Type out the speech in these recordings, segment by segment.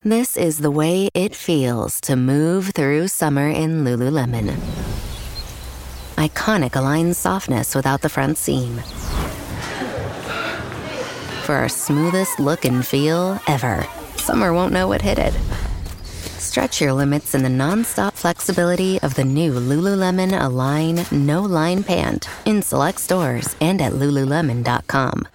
This is the way it feels to move through summer in Lululemon. Iconic Align softness without the front seam. For our smoothest look and feel ever, summer won't know what hit it. Stretch your limits in the non-stop flexibility of the new Lululemon Align No-Line Pant in select stores and at Lululemon.com.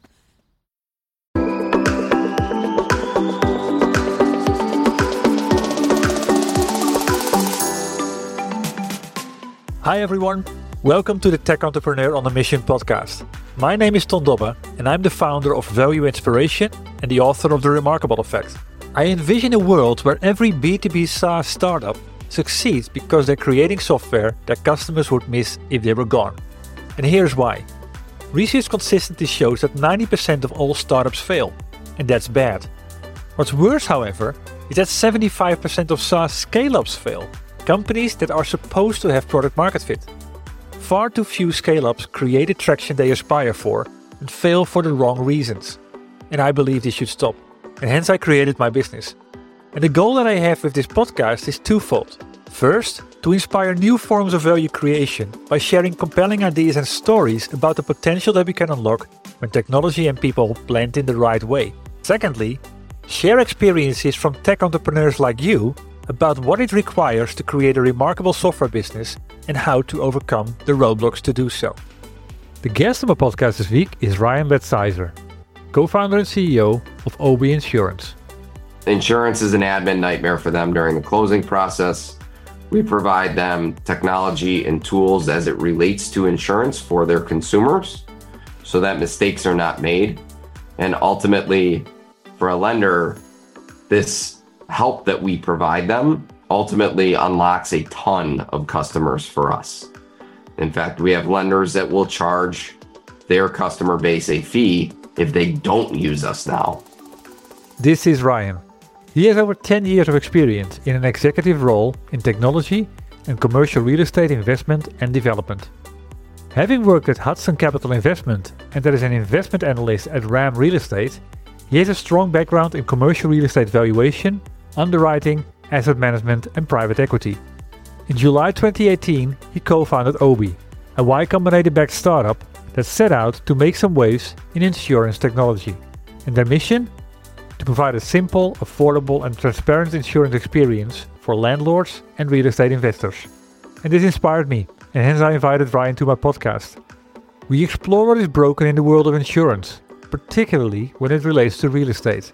Hi everyone, welcome to the Tech Entrepreneur on a Mission podcast. My name is Ton Dobbe and I'm the founder of Value Inspiration and the author of The Remarkable Effect. I envision a world where every B2B SaaS startup succeeds because they're creating software that customers would miss if they were gone. And here's why. Research consistently shows that 90% of all startups fail, and that's bad. What's worse, however, is that 75% of SaaS scale-ups fail. Companies that are supposed to have product market fit. Far too few scale-ups create the traction they aspire for and fail for the wrong reasons. And I believe this should stop. And hence I created my business. And the goal that I have with this podcast is twofold. First, to inspire new forms of value creation by sharing compelling ideas and stories about the potential that we can unlock when technology and people blend in the right way. Secondly, share experiences from tech entrepreneurs like you about what it requires to create a remarkable software business and how to overcome the roadblocks to do so. The guest on my podcast this week is Ryan Betzizer, co-founder and CEO of OB Insurance. Insurance is an admin nightmare for them during the closing process. We provide them technology and tools as it relates to insurance for their consumers so that mistakes are not made. And ultimately, for a lender, this help that we provide them ultimately unlocks a ton of customers for us. In fact, we have lenders that will charge their customer base a fee if they don't use us now. This is Ryan. He has over 10 years of experience in an executive role in technology and commercial real estate investment and development. Having worked at Hudson Capital Investment and as an investment analyst at RAM Real Estate, he has a strong background in commercial real estate valuation, underwriting, asset management, and private equity. In July 2018, he co-founded Obi, a Y Combinator-backed startup that set out to make some waves in insurance technology. And their mission? To provide a simple, affordable, and transparent insurance experience for landlords and real estate investors. And this inspired me, and hence I invited Ryan to my podcast. We explore what is broken in the world of insurance, particularly when it relates to real estate.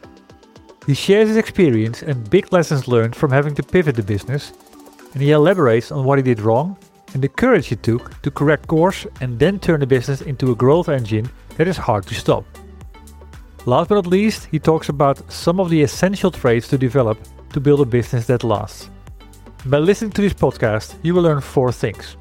He shares his experience and big lessons learned from having to pivot the business, and he elaborates on what he did wrong and the courage he took to correct course and then turn the business into a growth engine that is hard to stop. Last but not least, he talks about some of the essential traits to develop to build a business that lasts. By listening to this podcast, you will learn 4 things.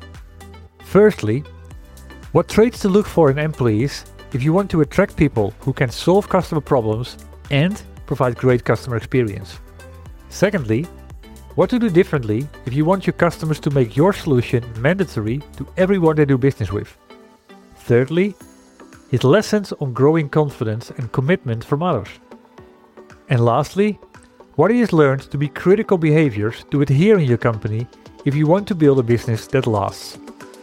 Firstly, what traits to look for in employees if you want to attract people who can solve customer problems and provide great customer experience. Secondly, what to do differently if you want your customers to make your solution mandatory to everyone they do business with. Thirdly, his lessons on growing confidence and commitment from others. And lastly, what he has learned to be critical behaviors to adhere in your company if you want to build a business that lasts.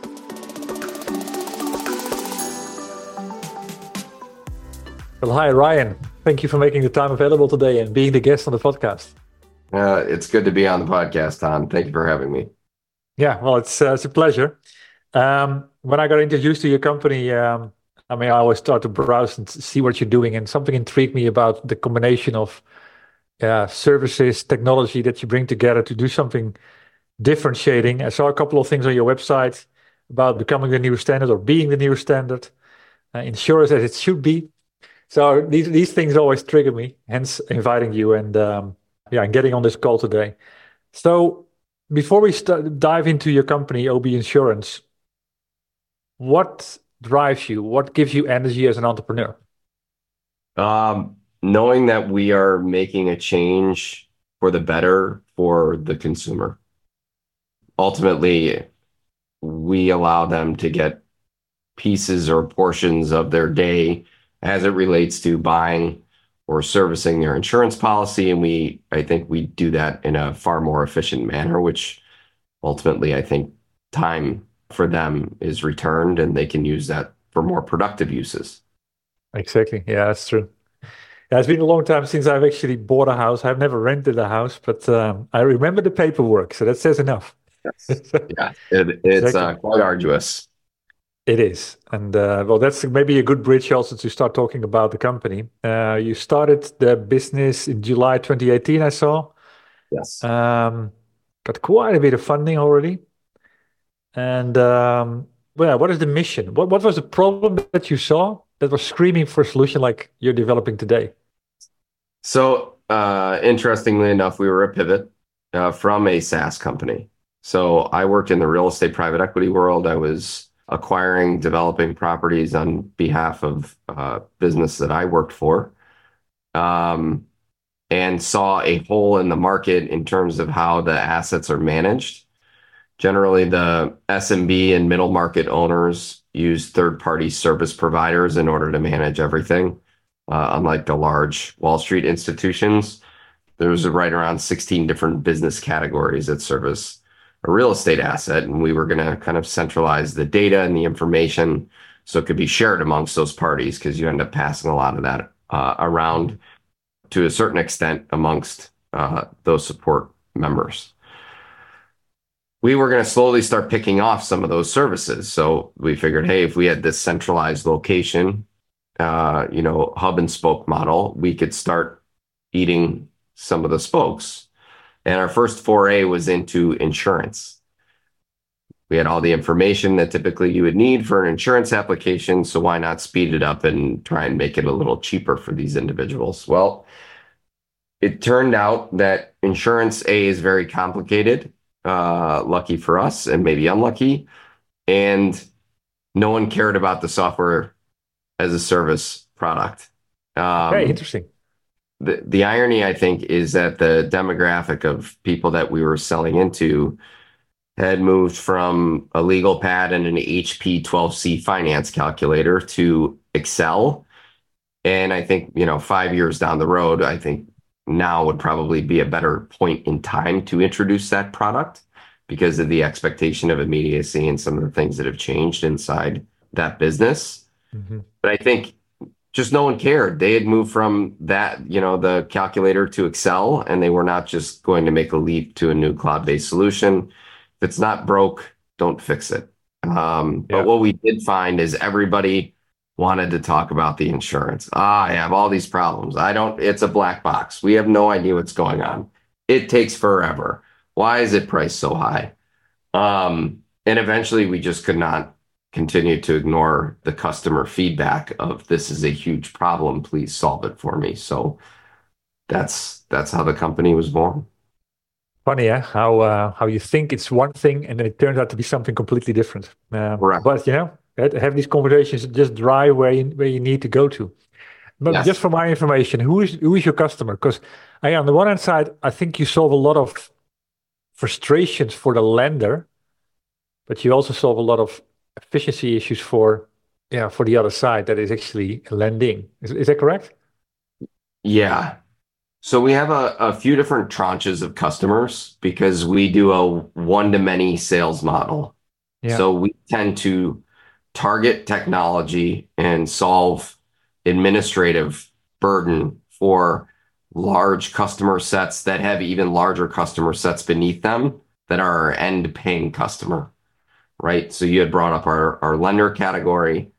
Well, hi Ryan. Thank you for making the time available today and being the guest on the podcast. It's good to be on the podcast, Tom. Thank you for having me. Yeah, well, it's a pleasure. When I got introduced to your company, I always start to browse and see what you're doing, and something intrigued me about the combination of services, technology that you bring together to do something differentiating. I saw a couple of things on your website about becoming the new standard or being the new standard, insurance as it should be. So these things always trigger me, hence inviting you and getting on this call today. So before we dive into your company, OB Insurance, what drives you? What gives you energy as an entrepreneur? Knowing that we are making a change for the better for the consumer. Ultimately, we allow them to get pieces or portions of their day as it relates to buying or servicing their insurance policy. And I think we do that in a far more efficient manner, which ultimately I think time for them is returned and they can use that for more productive uses. Exactly. Yeah, that's true. Yeah, it's been a long time since I've actually bought a house. I've never rented a house, but I remember the paperwork, so that says enough. Yes. Yeah, it's Exactly. quite arduous. It is. And well, that's maybe a good bridge also to start talking about the company. You started the business in July 2018, I saw. Yes. Got quite a bit of funding already. And well, what is the mission? What was the problem that you saw that was screaming for a solution like you're developing today? So, interestingly enough, we were a pivot from a SaaS company. So I worked in the real estate private equity world. I was acquiring, developing properties on behalf of business that I worked for, and saw a hole in the market in terms of how the assets are managed. Generally, the SMB and middle market owners use third-party service providers in order to manage everything. Unlike the large Wall Street institutions, there's right around 16 different business categories that service a real estate asset. And we were going to kind of centralize the data and the information so it could be shared amongst those parties, because you end up passing a lot of that around to a certain extent amongst those support members. We were going to slowly start picking off some of those services. So we figured, hey, if we had this centralized location, hub and spoke model, we could start eating some of the spokes. And our first foray was into insurance. We had all the information that typically you would need for an insurance application. So why not speed it up and try and make it a little cheaper for these individuals? Well, it turned out that insurance, is very complicated, lucky for us and maybe unlucky. And no one cared about the software as a service product. Very interesting. The irony, I think, is that the demographic of people that we were selling into had moved from a legal pad and an HP 12C finance calculator to Excel. And I think, 5 years down the road, I think now would probably be a better point in time to introduce that product because of the expectation of immediacy and some of the things that have changed inside that business. Mm-hmm. But I think just no one cared. They had moved from that, the calculator to Excel, and they were not just going to make a leap to a new cloud-based solution. If it's not broke, don't fix it. But what we did find is everybody wanted to talk about the insurance. I have all these problems. It's a black box. We have no idea what's going on. It takes forever. Why is it priced so high? And eventually we just could not continue to ignore the customer feedback of, this is a huge problem, please solve it for me. So that's how the company was born. Funny, yeah, how you think it's one thing and then it turns out to be something completely different. Correct. But have these conversations just drive where you need to go to. But Yes. just for my information, who is your customer? Because on the one hand side, I think you solve a lot of frustrations for the lender, but you also solve a lot of efficiency issues for the other side that is actually lending. Is that correct? Yeah. So we have a few different tranches of customers because we do a one-to-many sales model. Yeah. So we tend to target technology and solve administrative burden for large customer sets that have even larger customer sets beneath them that are our end paying customer, right? So you had brought up our lender category.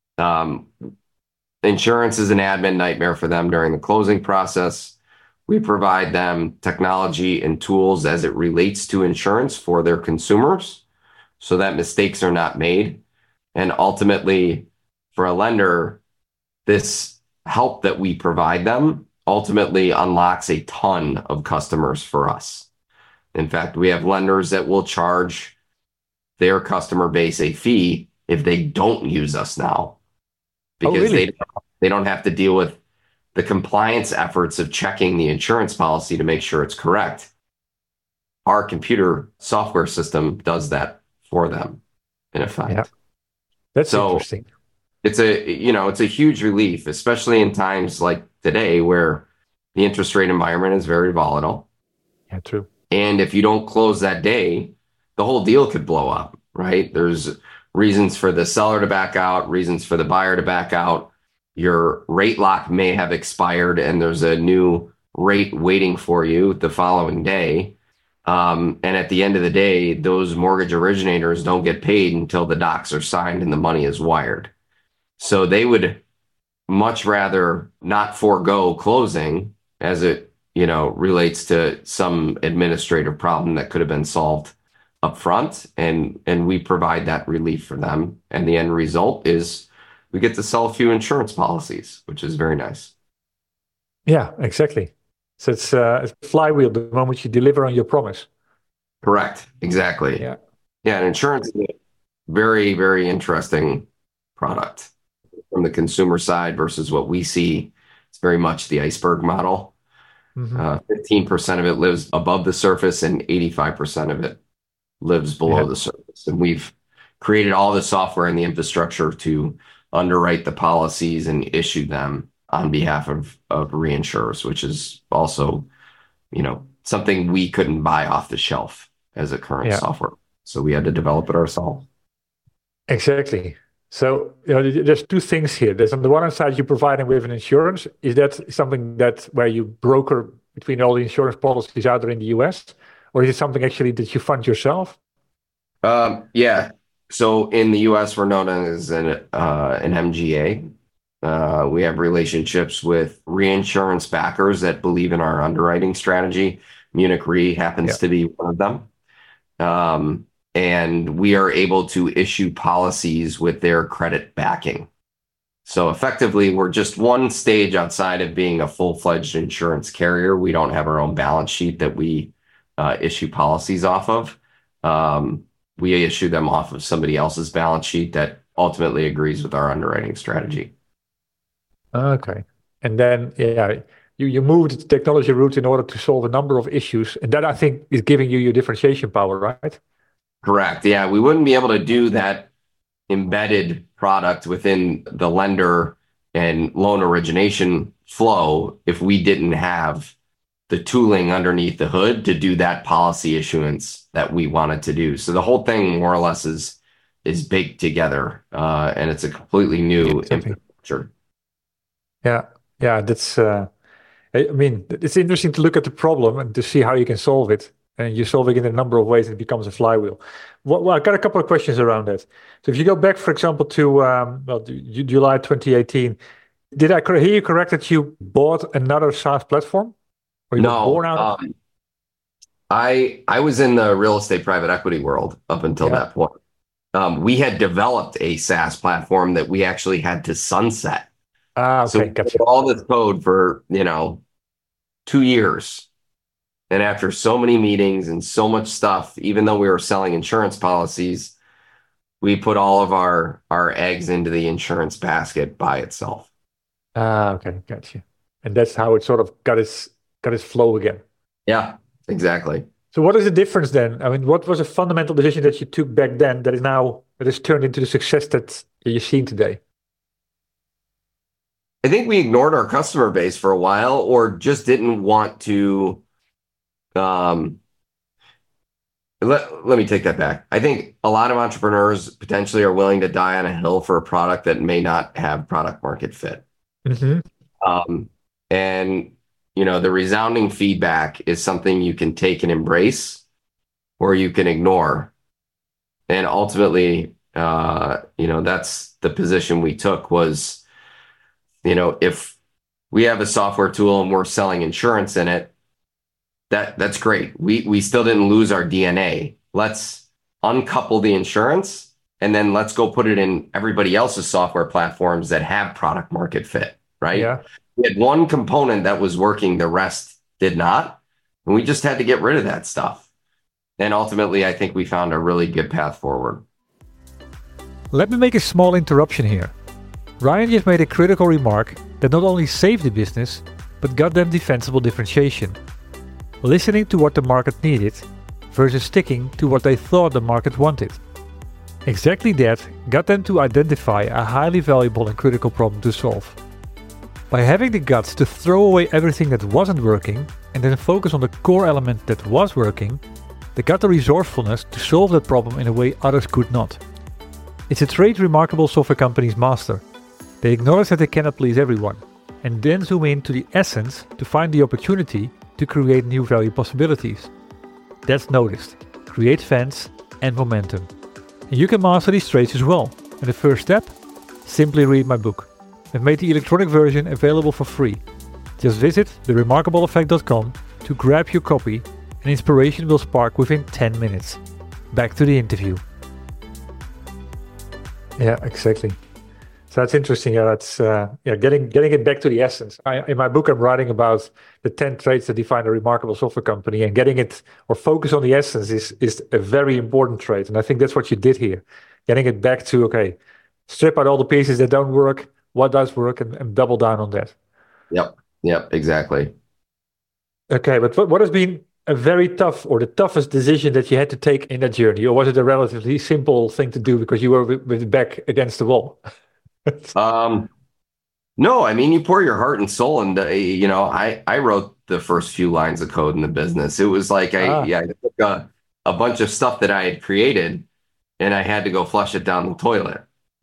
Insurance is an admin nightmare for them during the closing process. We provide them technology and tools as it relates to insurance for their consumers so that mistakes are not made. And ultimately, for a lender, this help that we provide them ultimately unlocks a ton of customers for us. In fact, we have lenders that will charge their customer base a fee if they don't use us now, because really? they don't have to deal with the compliance efforts of checking the insurance policy to make sure it's correct. Our computer software system does that for them, in effect. Yeah. That's So interesting. it's a huge relief, especially in times like today where the interest rate environment is very volatile. Yeah, true. And if you don't close that day, the whole deal could blow up, right? There's reasons for the seller to back out, reasons for the buyer to back out. Your rate lock may have expired and there's a new rate waiting for you the following day. And at the end of the day, those mortgage originators don't get paid until the docs are signed and the money is wired. So they would much rather not forego closing as it, relates to some administrative problem that could have been solved up front. And we provide that relief for them. And the end result is we get to sell a few insurance policies, which is very nice. Yeah, exactly. So it's a flywheel the moment you deliver on your promise. Correct. Exactly. Yeah. Yeah. And insurance is a very, very interesting product from the consumer side versus what we see. It's very much the iceberg model. 15% of it lives above the surface and 85% of it lives below the surface. And we've created all the software and the infrastructure to underwrite the policies and issue them on behalf of reinsurers, which is also, something we couldn't buy off the shelf as a current software. So we had to develop it ourselves. Exactly. So there's two things here. There's on the one hand side, you're providing with an insurance. Is that something that where you broker between all the insurance policies out there in the US? Or is it something actually that you fund yourself? Yeah. So in the US, we're known as an MGA. We have relationships with reinsurance backers that believe in our underwriting strategy. Munich Re happens to be one of them. And we are able to issue policies with their credit backing. So effectively, we're just one stage outside of being a full-fledged insurance carrier. We don't have our own balance sheet that we issue policies off of. We issue them off of somebody else's balance sheet that ultimately agrees with our underwriting strategy. Okay. And then, you moved the technology route in order to solve a number of issues. And that, I think, is giving you your differentiation power, right? Correct. Yeah, we wouldn't be able to do that embedded product within the lender and loan origination flow if we didn't have the tooling underneath the hood to do that policy issuance that we wanted to do. So the whole thing more or less is baked together, and it's a completely new infrastructure. Yeah, that's. It's interesting to look at the problem and to see how you can solve it. And you solve it in a number of ways, and it becomes a flywheel. Well, I've got a couple of questions around that. So if you go back, for example, to July 2018, did I hear you correct that you bought another SaaS platform? Or you were born out of? I was in the real estate private equity world up until that point. We had developed a SaaS platform that we actually had to sunset. Okay, so we gotcha. did all this code for 2 years. And after so many meetings and so much stuff, even though we were selling insurance policies, we put all of our eggs into the insurance basket by itself. Okay, gotcha. And that's how it sort of got its flow again. Yeah, exactly. So what is the difference then? I mean, what was a fundamental decision that you took back then that is turned into the success that you're seeing today? I think we ignored our customer base for a while, or just didn't want to. Let me take that back. I think a lot of entrepreneurs potentially are willing to die on a hill for a product that may not have product market fit. And the resounding feedback is something you can take and embrace, or you can ignore. And ultimately, that's the position we took was, if we have a software tool and we're selling insurance in it, that's great. We still didn't lose our DNA. Let's uncouple the insurance and then let's go put it in everybody else's software platforms that have product market fit, right? Yeah. We had one component that was working, the rest did not. And we just had to get rid of that stuff. And ultimately, I think we found a really good path forward. Let me make a small interruption here. Ryan just made a critical remark that not only saved the business, but got them defensible differentiation. Listening to what the market needed versus sticking to what they thought the market wanted. Exactly that got them to identify a highly valuable and critical problem to solve. By having the guts to throw away everything that wasn't working and then focus on the core element that was working, they got the resourcefulness to solve that problem in a way others could not. It's a trait remarkable software companies master. They acknowledge that they cannot please everyone, and then zoom in to the essence to find the opportunity to create new value possibilities. That's noticed, creates fans and momentum. And you can master these traits as well. And the first step? Simply read my book. I've made the electronic version available for free. Just visit theremarkableeffect.com to grab your copy, and inspiration will spark within 10 minutes. Back to the interview. Yeah, exactly. So that's interesting. Yeah, that's getting it back to the essence. In my book, I'm writing about the 10 traits that define a remarkable software company, and getting it or focus on the essence is a very important trait. And I think that's what you did here. Getting it back to, okay, strip out all the pieces that don't work, what does work, and double down on that. Yep, exactly. Okay, but what has been a very tough or the toughest decision that you had to take in that journey? Or was it a relatively simple thing to do because you were with the back against the wall? No, I mean, you pour your heart and soul into, I wrote the first few lines of code in the business. It was like I took a bunch of stuff that I had created and I had to go flush it down the toilet.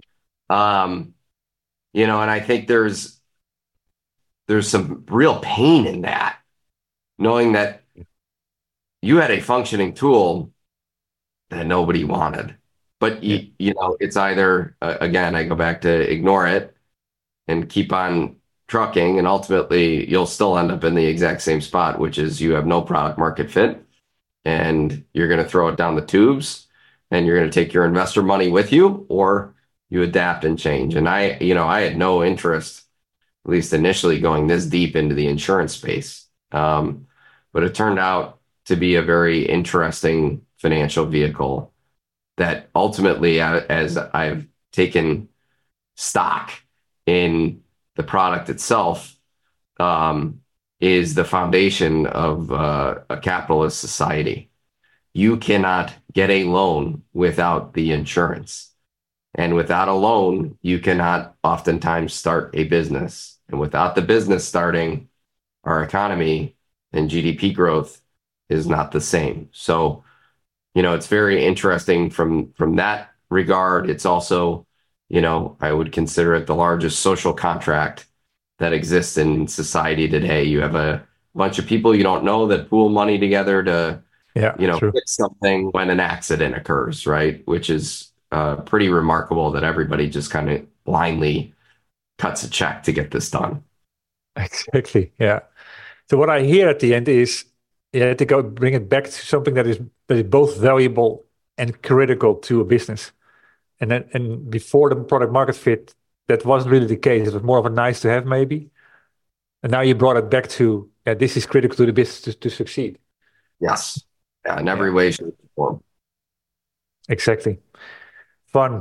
And I think there's some real pain in that, knowing that you had a functioning tool that nobody wanted. But, it's either, again, I go back to ignore it and keep on trucking, and ultimately you'll still end up in the exact same spot, which is you have no product market fit, and you're going to throw it down the tubes, and you're going to take your investor money with you, or you adapt and change. And I had no interest, at least initially, going this deep into the insurance space. But it turned out to be a very interesting financial vehicle that ultimately, as I've taken stock in the product itself, is the foundation of a capitalist society. You cannot get a loan without the insurance. And without a loan, you cannot oftentimes start a business. And without the business starting, our economy and GDP growth is not the same. So, it's very interesting from that regard. It's also, I would consider it the largest social contract that exists in society today. You have a bunch of people you don't know that pool money together to, fix something when an accident occurs, right? Which is pretty remarkable that everybody just kind of blindly cuts a check to get this done. Exactly. Yeah. So what I hear at the end is you have to bring it back to something that is both valuable and critical to a business. And before the product market fit, that wasn't really the case. It was more of a nice to have maybe. And now you brought it back to this is critical to the business to succeed. Yes. Yeah, in every way, shape, or form. Exactly. Fun.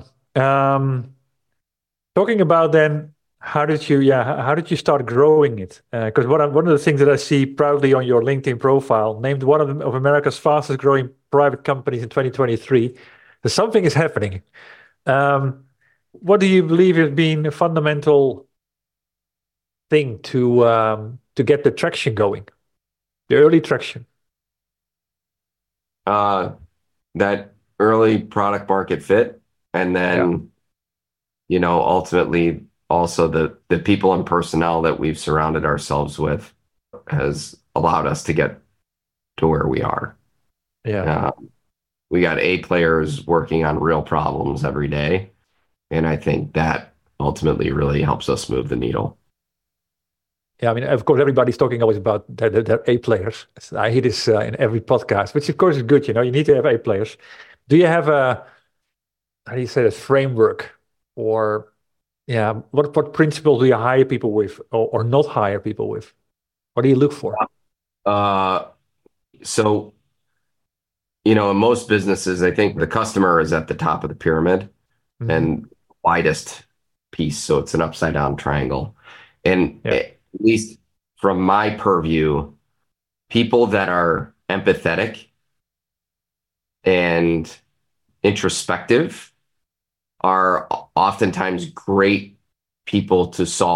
Talking about then, how did you start growing it? Because one of the things that I see proudly on your LinkedIn profile, named one of America's fastest growing private companies in 2023, so something is happening. What do you believe has been a fundamental thing to get the traction going, the early traction? That early product market fit, and then ultimately also the people and personnel that we've surrounded ourselves with has allowed us to get to where we are. We got A players working on real problems every day, and I think that ultimately really helps us move the needle. Yeah, I mean, of course, everybody's talking always about their A players. I hear this in every podcast, which of course is good. You need to have A players. Do you have a framework, or what principles do you hire people with, or not hire people with? What do you look for? So, in most businesses, I think the customer is at the top of the pyramid and widest piece. So it's an upside down triangle. And at least from my purview, people that are empathetic and introspective are oftentimes great people to solve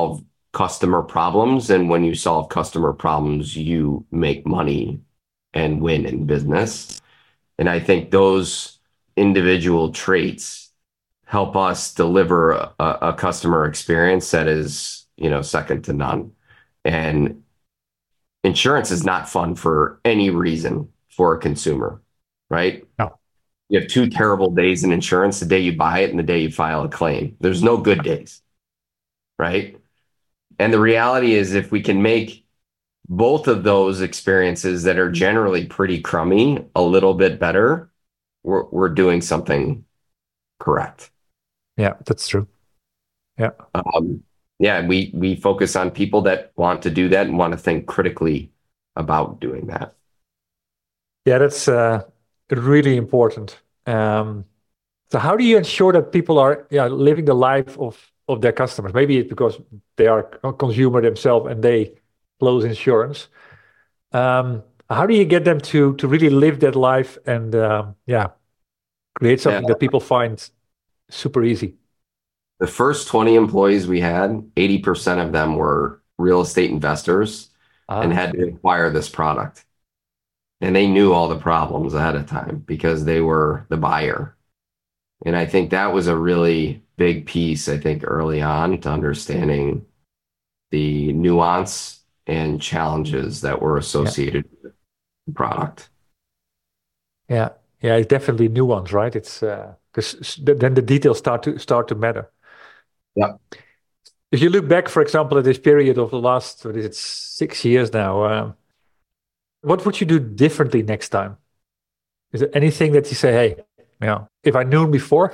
customer problems. And when you solve customer problems, you make money and win in business. And I think those individual traits help us deliver a customer experience that is, second to none. And insurance is not fun for any reason for a consumer, right? No. You have 2 terrible days in insurance, the day you buy it and the day you file a claim. There's no good days, right? And the reality is, if we can make both of those experiences that are generally pretty crummy a little bit better, we're doing something correct. Yeah, that's true. Yeah. We focus on people that want to do that and want to think critically about doing that. Yeah, that's really important. So how do you ensure that people are living the life of their customers? Maybe it's because they are a consumer themselves and they close insurance. How do you get them to really live that life and create something that people find super easy? The first 20 employees we had, 80% of them were real estate investors and had to acquire this product. And they knew all the problems ahead of time because they were the buyer. And I think that was a really big piece, early on to understanding the nuance and challenges that were associated with the product. Yeah, it's definitely nuance, right? It's because then the details start to matter. Yeah. If you look back, for example, at this period of the last, 6 years now, what would you do differently next time? Is there anything that you say, hey, if I knew before?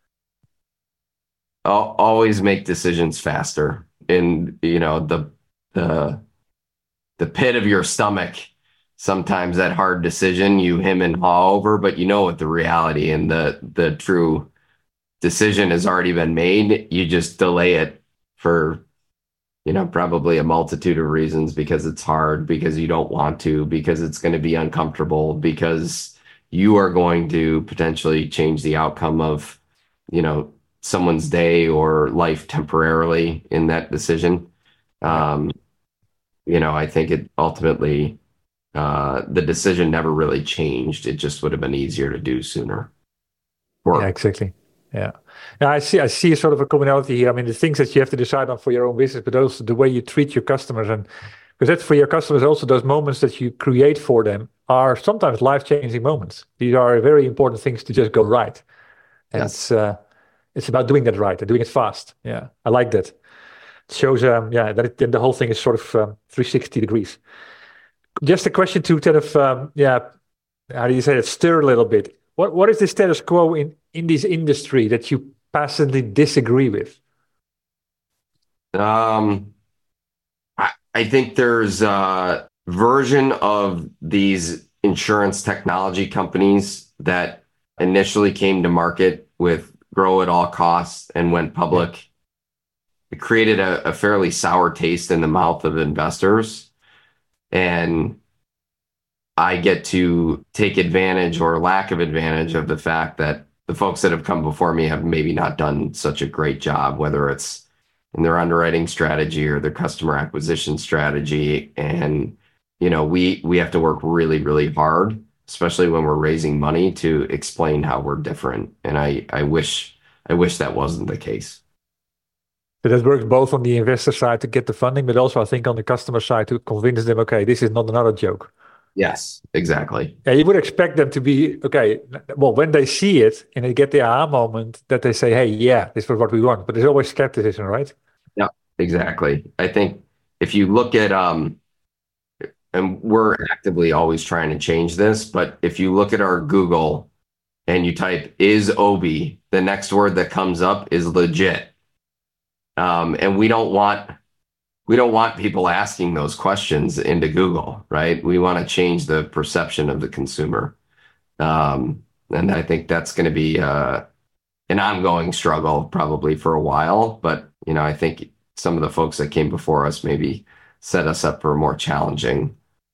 I'll always make decisions faster. In the pit of your stomach, sometimes that hard decision you hem and haw over, but what the reality and the true decision has already been made. You just delay it for probably a multitude of reasons, because it's hard, because you don't want to, because it's going to be uncomfortable, because you are going to potentially change the outcome of someone's day or life temporarily in that decision. I think it ultimately, the decision never really changed. It just would have been easier to do sooner. Yeah, exactly. Yeah. I see sort of a commonality here. I mean, the things that you have to decide on for your own business, but also the way you treat your customers. And because that's for your customers, also those moments that you create for them are sometimes life-changing moments. These are very important things to just go right. And yes. It's about doing that right and doing it fast. Yeah, I like that. It shows, that then the whole thing is sort of 360 degrees. Just a question to kind of, how do you say it, stir a little bit. What is the status quo in this industry that you passionately disagree with? I think there's a version of these insurance technology companies that initially came to market with grow at all costs and went public. Yeah. It created a fairly sour taste in the mouth of investors. And I get to take advantage or lack of advantage of the fact that the folks that have come before me have maybe not done such a great job, whether it's in their underwriting strategy or their customer acquisition strategy. And, we have to work really, really hard, especially when we're raising money, to explain how we're different. And I wish that wasn't the case. But that works both on the investor side to get the funding, but also I think on the customer side to convince them, okay, this is not another joke. Yes, exactly. Yeah, you would expect them to be, okay, well, when they see it and they get the aha moment, that they say, hey, yeah, this was what we want. But there's always skepticism, right? Yeah, exactly. I think if you look at, and we're actively always trying to change this, but if you look at our Google and you type, is Obie, the next word that comes up is legit. And we don't want people asking those questions into Google, right? We want to change the perception of the consumer. And I think that's going to be an ongoing struggle probably for a while. But, I think some of the folks that came before us maybe set us up for a more challenging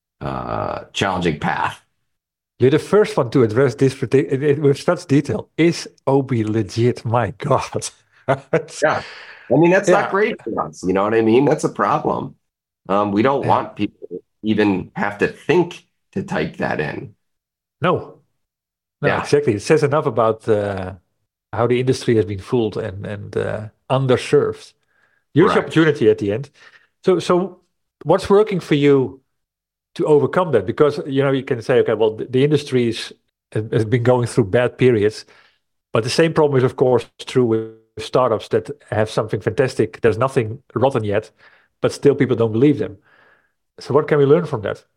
path. You're the first one to address this with such detail. Is Obie legit? My God. Yeah. I mean, that's not Yeah. great for us. You know what I mean? That's a problem. We don't Yeah. want people to even have to think to type that in. No, no, Yeah. exactly. It says enough about how the industry has been fooled and underserved. Huge Correct. opportunity at the end. So what's working for you to overcome that? Because you can say, okay, well, the industry has been going through bad periods, but the same problem is, of course, true with startups that have something fantastic. There's nothing rotten yet, but still people don't believe them. So what can we learn from that?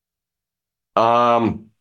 Um,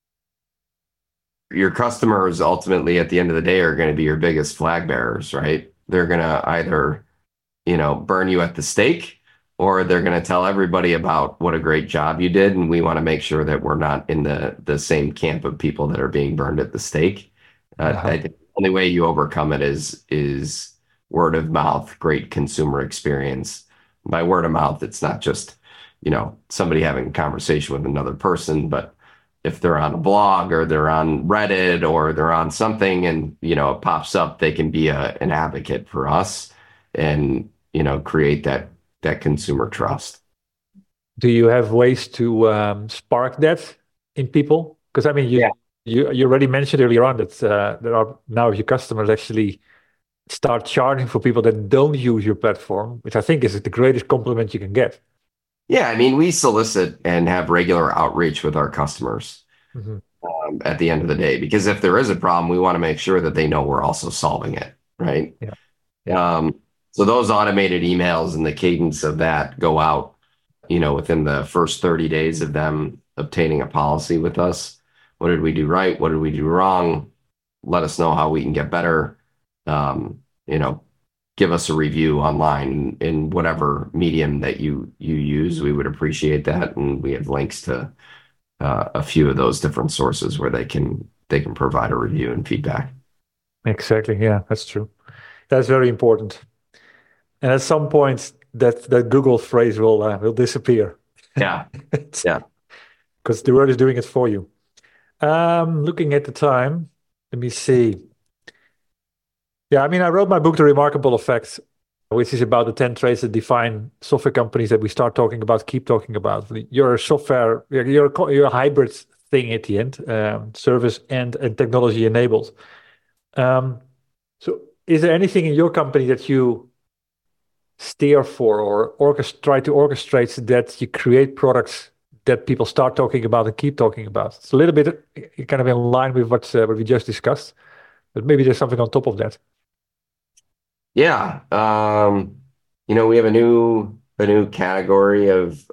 your customers ultimately at the end of the day are going to be your biggest flag bearers, right? They're going to either, burn you at the stake, or they're going to tell everybody about what a great job you did. And we want to make sure that we're not in the same camp of people that are being burned at the stake. Uh-huh. I think the only way you overcome it is word of mouth, great consumer experience. By word of mouth, it's not just, somebody having a conversation with another person, but if they're on a blog or they're on Reddit or they're on something and, it pops up, they can be an advocate for us and, create that consumer trust. Do you have ways to spark that in people? Because I mean, Yeah. you already mentioned earlier on that there are now your customers actually start charging for people that don't use your platform, which I think is the greatest compliment you can get. Yeah, I mean, we solicit and have regular outreach with our customers Hmm. at the end of the day, because if there is a problem, we want to make sure that they know we're also solving it, right? Yeah, yeah, Um, so those automated emails and the cadence of that go out, within the first 30 days of them obtaining a policy with us. What did we do right? What did we do wrong? Let us know how we can get better. Um, you know, Give us a review online in whatever medium that you use. We would appreciate that, and we have links to a few of those different sources where they can provide a review and feedback. exactly. Yeah, that's true. That's very important. And at some point, that Google phrase will disappear Yeah, yeah. because the word is doing it for you. Looking at the time, let me see. Yeah, I mean, I wrote my book, The Remarkable Effect, which is about the 10 traits that define software companies that we start talking about, keep talking about. You're a software, you're a hybrid thing at the end, service and technology enabled. Um, so is there anything in your company that you steer for or try to orchestrate so that you create products that people start talking about and keep talking about? It's a little bit kind of in line with what we just discussed, but maybe there's something on top of that. Yeah. We have a new category of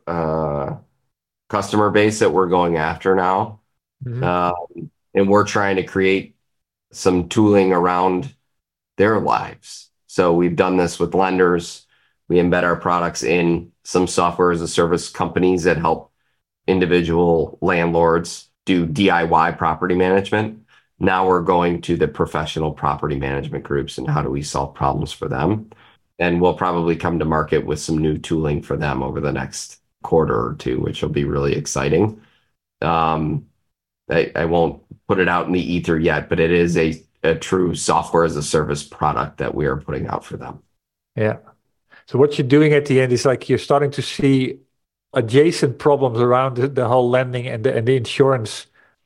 customer base that we're going after now. Mhm. And we're trying to create some tooling around their lives. So we've done this with lenders. We embed our products in some software as a service companies that help individual landlords do DIY property management. Now we're going to the professional property management groups and how do we solve problems for them? And we'll probably come to market with some new tooling for them over the next quarter or two, which will be really exciting. Um, I won't put it out in the ether yet, but it is a true software as a service product that we are putting out for them. Yeah. So what you're doing at the end is like you're starting to see adjacent problems around the whole lending and the insurance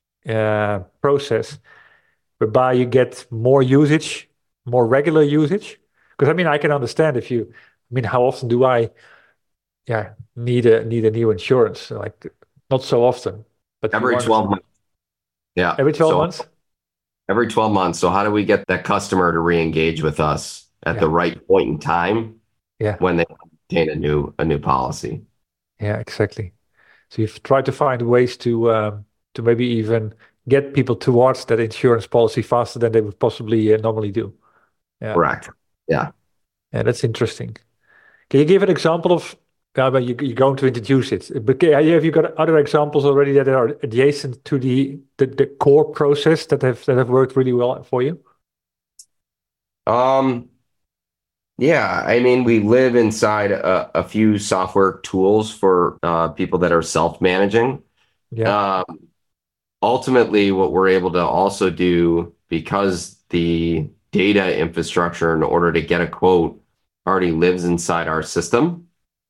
process, whereby you get more usage, more regular usage. Because I mean, I can understand how often do I, yeah, need a new insurance? Like not so often, but you Every want it 12 months. Yeah. every 12 So months. every 12 months. So how do we get that customer to re-engage with us at the Yeah, right point in time yeah, when they obtain a new policy? yeah, exactly. So you've tried to find ways to maybe even get people towards that insurance policy faster than they would possibly normally do. Yeah, Correct. Yeah. yeah, that's interesting. Can you give an example of? But you're going to introduce it, but have you got other examples already that are adjacent to the core process that have worked really well for you? Um, yeah, I mean, we live inside a few software tools for people that are self-managing. Yeah. Um, Ultimately, what we're able to also do, because the data infrastructure in order to get a quote already lives inside our system.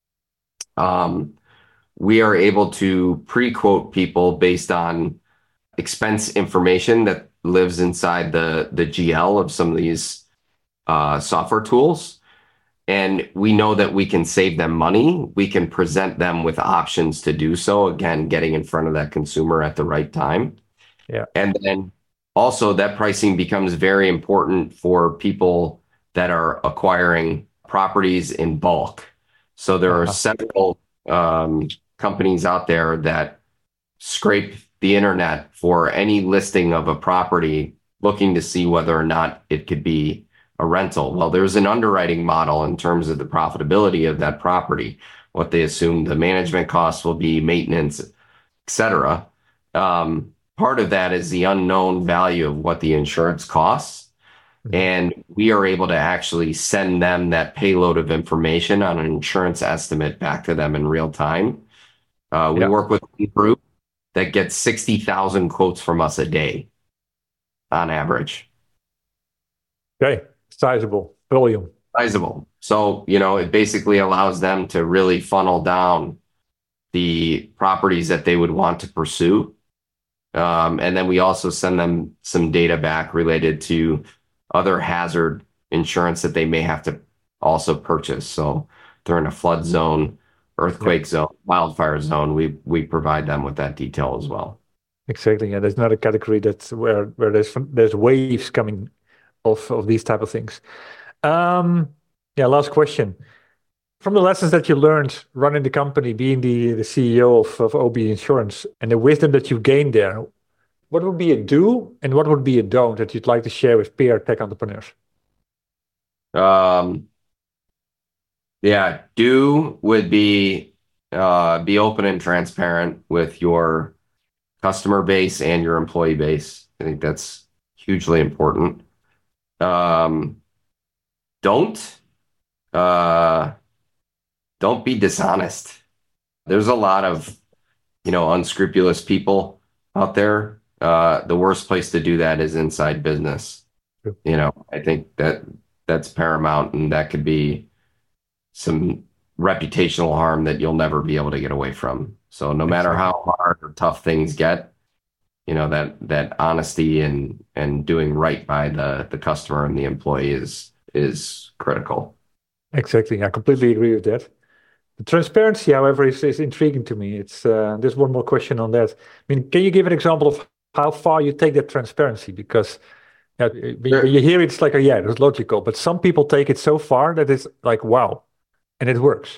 We are able to pre-quote people based on expense information that lives inside the GL of some of these software tools. And we know that we can save them money. We can present them with options to do so. Again, getting in front of that consumer at the right time. Yeah. And then also that pricing becomes very important for people that are acquiring properties in bulk. So there are several companies out there that scrape the internet for any listing of a property looking to see whether or not it could be a rental. Well, there's an underwriting model in terms of the profitability of that property, what they assume the management costs will be, maintenance, et cetera. Part of that is the unknown value of what the insurance costs. And we are able to actually send them that payload of information on an insurance estimate back to them in real time. We work with a group that gets 60,000 quotes from us a day on average. Okay, sizable volume. Sizable. So, it basically allows them to really funnel down the properties that they would want to pursue. And then we also send them some data back related to other hazard insurance that they may have to also purchase. So they're in a flood zone, earthquake zone, wildfire zone. We provide them with that detail as well. Exactly. Yeah, there's another category that's where there's waves coming of these type of things. Last question. From the lessons that you learned running the company, being the CEO of OB Insurance, and the wisdom that you gained there, what would be a do and what would be a don't that you'd like to share with peer tech entrepreneurs? Do would be open and transparent with your customer base and your employee base. I think that's hugely important. Don't be dishonest. There's a lot of, unscrupulous people out there. The worst place to do that is inside business. Sure. I think that's paramount, and that could be some reputational harm that you'll never be able to get away from. So no matter how hard or tough things get, that honesty and doing right by the customer and the employee is critical. Exactly. I completely agree with that. The transparency, however, is intriguing to me. It's there's one more question on that. I mean, can you give an example of how far you take that transparency? Because when you hear it, it's like, it's logical. But some people take it so far that it's like, wow, and it works.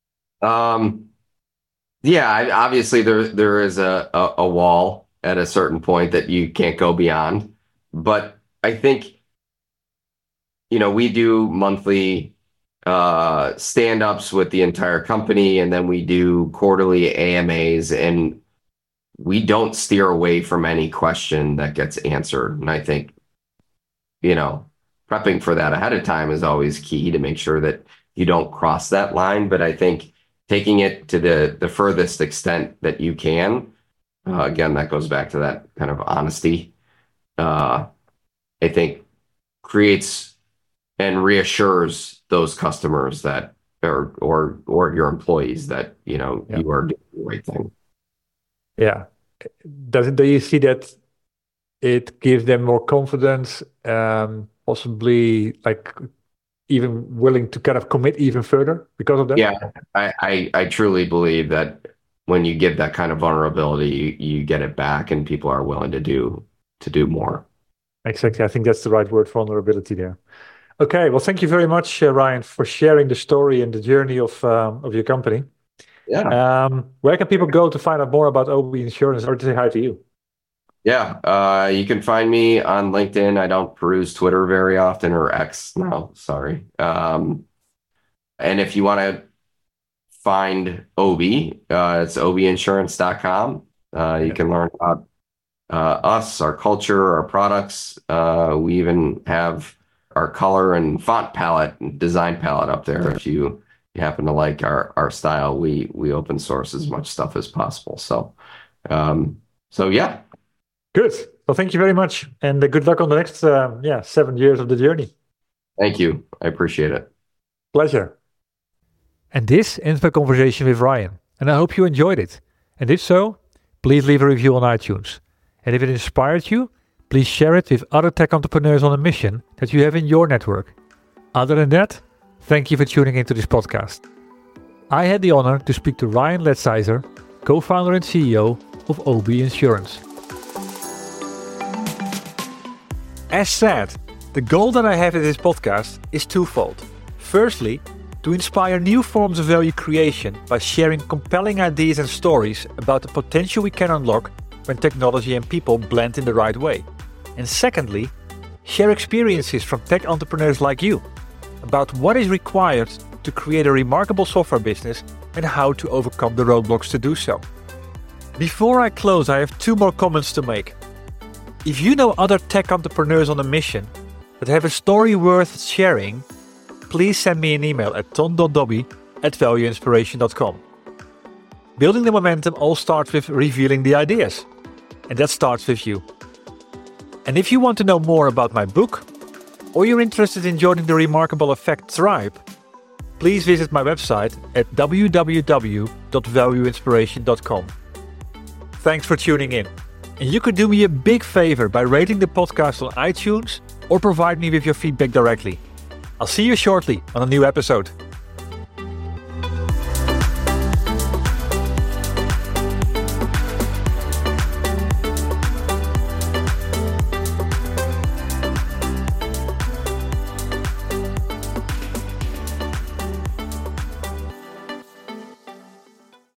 Obviously there is a wall at a certain point that you can't go beyond. But I think, we do monthly stand-ups with the entire company, and then we do quarterly AMAs, and we don't steer away from any question that gets answered. And I think, prepping for that ahead of time is always key to make sure that you don't cross that line. But I think taking it to the furthest extent that you can, again, that goes back to that kind of honesty, I think creates and reassures those customers that or your employees that you are doing the right thing. Yeah. Do you see that it gives them more confidence, possibly like even willing to kind of commit even further because of that? Yeah, I truly believe that when you give that kind of vulnerability, you get it back, and people are willing to do more. Exactly. I think that's the right word, vulnerability there. Okay. Well, thank you very much, Ryan, for sharing the story and the journey of your company. Yeah. Where can people go to find out more about OB Insurance or to say hi to you? Yeah. You can find me on LinkedIn. I don't peruse Twitter very often, or X now, sorry. And if you want to find OB, it's obinsurance.com. You can learn about us, our culture, our products. We even have our color and font palette and design palette up there. If you happen to like our style, we open source as much stuff as possible. So yeah. Good. Well, thank you very much, and good luck on the next 7 years of the journey. Thank you. I appreciate it. Pleasure. And this ends my conversation with Ryan, and I hope you enjoyed it. And if so, please leave a review on iTunes. And if it inspired you, please share it with other tech entrepreneurs on a mission that you have in your network. Other than that, thank you for tuning into this podcast. I had the honor to speak to Ryan Letsizer, co-founder and CEO of OB Insurance. As said, the goal that I have in this podcast is twofold. Firstly, to inspire new forms of value creation by sharing compelling ideas and stories about the potential we can unlock when technology and people blend in the right way. And secondly, share experiences from tech entrepreneurs like you about what is required to create a remarkable software business and how to overcome the roadblocks to do so. Before I close, I have 2 more comments to make. If you know other tech entrepreneurs on a mission that have a story worth sharing, please send me an email at ton.dobby@valueinspiration.com. Building the momentum all starts with revealing the ideas, and that starts with you. And if you want to know more about my book, or you're interested in joining the Remarkable Effect tribe, please visit my website at www.valueinspiration.com. Thanks for tuning in. And you could do me a big favor by rating the podcast on iTunes or provide me with your feedback directly. I'll see you shortly on a new episode.